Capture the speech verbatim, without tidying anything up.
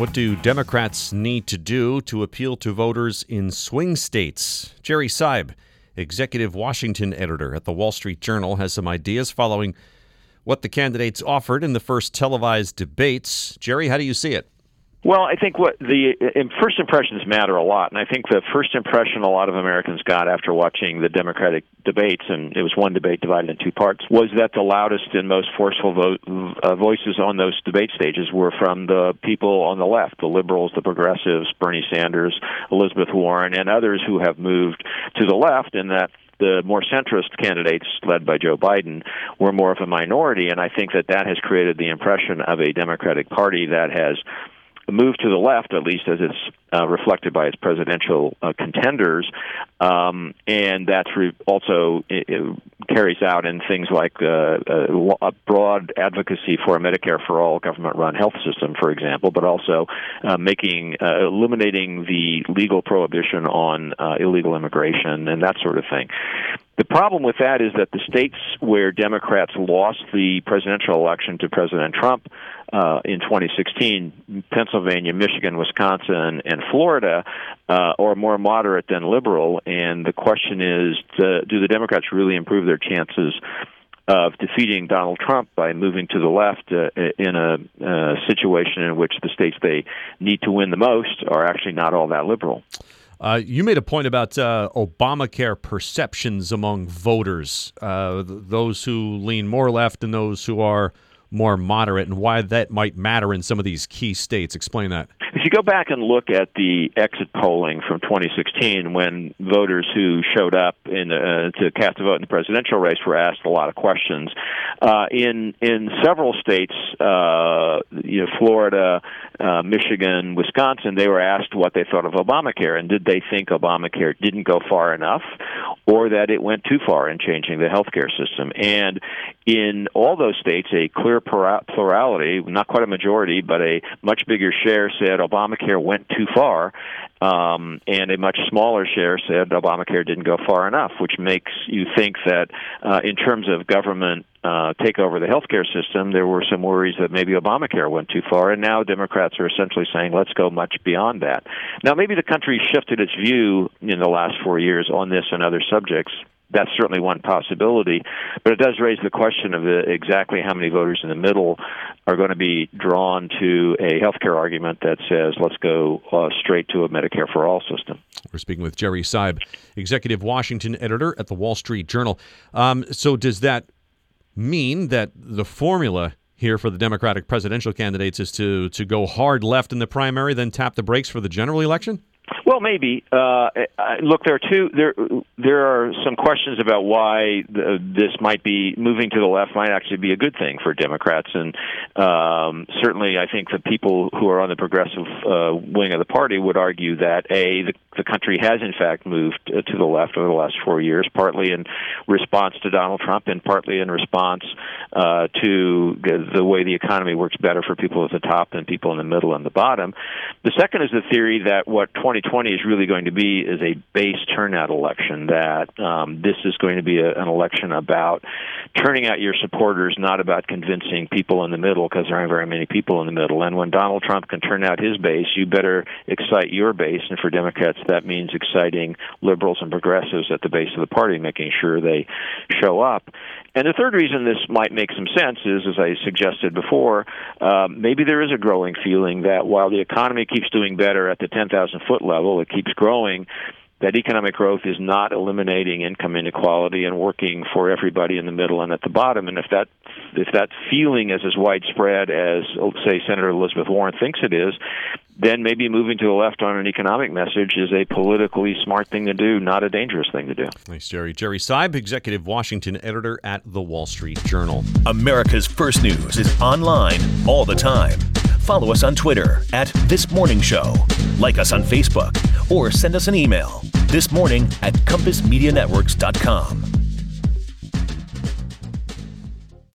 What do Democrats need to do to appeal to voters in swing states? Jerry Seib, executive Washington editor at the Wall Street Journal, has some ideas following what the candidates offered in the first televised debates. Jerry, how do you see it? Well, I think what the first impressions matter a lot, and I think the first impression a lot of Americans got after watching the Democratic debates, and it was one debate divided in two parts, was that the loudest and most forceful vo- uh, voices on those debate stages were from the people on the left, the liberals, the progressives, Bernie Sanders, Elizabeth Warren, and others who have moved to the left, and that the more centrist candidates, led by Joe Biden, were more of a minority, and I think that that has created the impression of a Democratic Party that has moved to the left, at least as it's uh, reflected by its presidential uh, contenders, um, and that's re- also it, it carries out in things like uh, a, a broad advocacy for a Medicare for all government-run health system, for example, but also uh, making uh, eliminating the legal prohibition on uh, illegal immigration and that sort of thing. The problem with that is that the states where Democrats lost the presidential election to President Trump uh, in twenty sixteen, Pennsylvania, Michigan, Wisconsin, and Florida, uh, are more moderate than liberal. And the question is, to, do the Democrats really improve their chances of defeating Donald Trump by moving to the left uh, in a uh, situation in which the states they need to win the most are actually not all that liberal? Uh, you made a point about uh, Obamacare perceptions among voters, uh, th- those who lean more left and those who are more moderate, and why that might matter in some of these key states. Explain that. If you go back and look at the exit polling from twenty sixteen, when voters who showed up in, uh, to cast a vote in the presidential race were asked a lot of questions, uh, in in several states, uh, you know, Florida, uh, Michigan, Wisconsin, they were asked what they thought of Obamacare, and did they think Obamacare didn't go far enough, or that it went too far in changing the healthcare system. And in all those states, a clear plurality, not quite a majority, but a much bigger share said Obamacare went too far, um, and a much smaller share said Obamacare didn't go far enough, which makes you think that uh, in terms of government uh, take over the healthcare system, there were some worries that maybe Obamacare went too far, and now Democrats are essentially saying, let's go much beyond that. Now, maybe the country shifted its view in the last four years on this and other subjects. That's certainly one possibility, but it does raise the question of the, exactly how many voters in the middle are going to be drawn to a healthcare argument that says, let's go uh, straight to a Medicare for all system. We're speaking with Jerry Seib, executive Washington editor at the Wall Street Journal. Um, so does that mean that the formula here for the Democratic presidential candidates is to, to go hard left in the primary, then tap the brakes for the general election? Well, maybe. Uh, look, there are two. There, there are some questions about why the, this might be moving to the left might actually be a good thing for Democrats, and um, certainly, I think the people who are on the progressive uh, wing of the party would argue that a the, the country has in fact moved uh, to the left over the last four years, partly in response to Donald Trump, and partly in response uh, to the, the way the economy works better for people at the top than people in the middle and the bottom. The second is the theory that what twenty twenty is really going to be is a base turnout election, that um, this is going to be a, an election about turning out your supporters, not about convincing people in the middle, because there aren't very many people in the middle. And when Donald Trump can turn out his base, you better excite your base. And for Democrats, that means exciting liberals and progressives at the base of the party, making sure they show up. And the third reason this might make some sense is, as I suggested before, uh, maybe there is a growing feeling that while the economy keeps doing better at the ten thousand foot level, it keeps growing, that economic growth is not eliminating income inequality and working for everybody in the middle and at the bottom. And if that if that feeling is as widespread as, say, Senator Elizabeth Warren thinks it is, then maybe moving to the left on an economic message is a politically smart thing to do, not a dangerous thing to do. Thanks, Jerry. Jerry Seib, executive Washington editor at the Wall Street Journal. America's First News is online all the time. Follow us on Twitter at This Morning Show. Like us on Facebook or send us an email, thismorning at compass media networks dot com.